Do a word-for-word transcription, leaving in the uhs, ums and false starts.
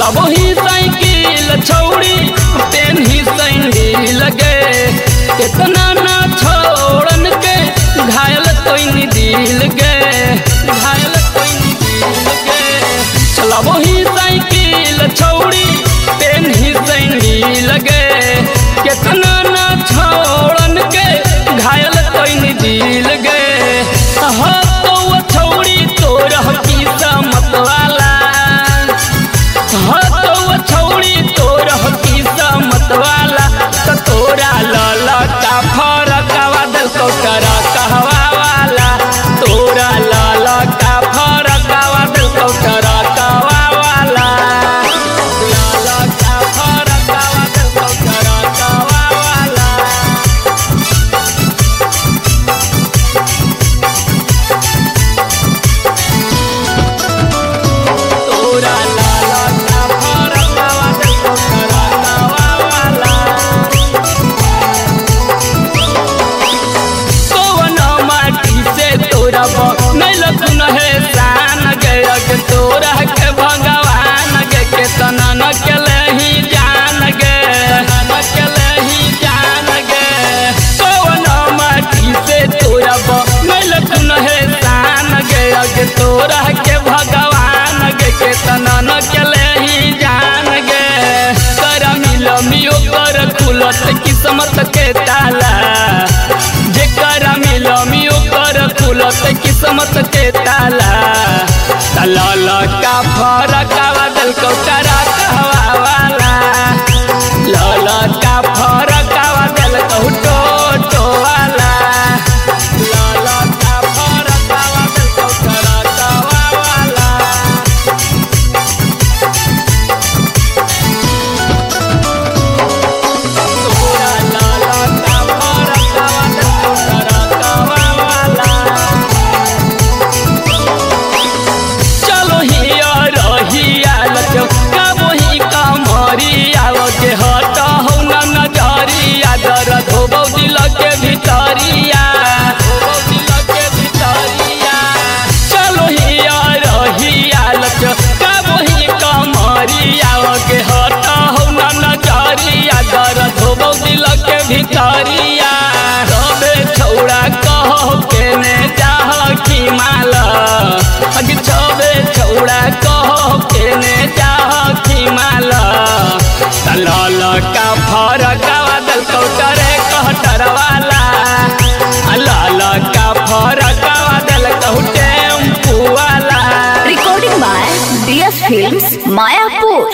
चलाबो ही cycle छौड़ी पेन्ही sandal गे कितना ना छोड़न के घायल कोई दिल गे घायल कोई दिल गे चलाबो ही साइकिल छौड़ी पेन्ही सैंडल गे कितना ना छोड़न के घायल कोई दिल गे हो तो छौड़ी तोर की समत वाला हो तो छौड़ी तोर की समत वाला तो तोरा लाला का फरकवा दिल को करा कहवा वाला तोरा लाला का फरकवा दिल को करा कहवा वाला लाला का फरकवा दिल को करा कहवा वाला तोरा लाला का फरकवा दिल को करा कहवा वाला कौन माटी से तोरा नहीं लगन है शान गया के तोरा के भगवान गे के तना न केले ही जान गे न केले ही जान गे कौन माटी से तोरा नहीं लगन है शान गया के तोरा के भगवान गे के तना न केले ही जान गे कर मिल मियो कर खुलत किस्मत के ताला जेकर मिल मियो कर खुलत किस्मत के ताला तलाला का फरकवा दिल को करा कहवा वाला लाला का फरकवा दिल को टोटो वाला लाला का फरकवा दिल को करा कहवा वाला तोरा लाला का फरकवा दिल को करा कहवा वाला चलो हिया रहिया लचो कबो ही कमरिया के हट हो न नजरिया दर्द हो दिल के भितरिया हो दिल के भितरिया चलो हिया रहिया लचो कबो ही कमरिया के हट हो न नजरिया दर्द हो दिल के भितरिया सबे छौड़ा कहो केने चाह की माला अग छबे छौड़ा कहो केने चाह की माला तलाल का फरकवा दिल को करे कहटर वाला लाल का फरकवा दिल को टेम्पू वाला Recording by D S Films, Mayapur.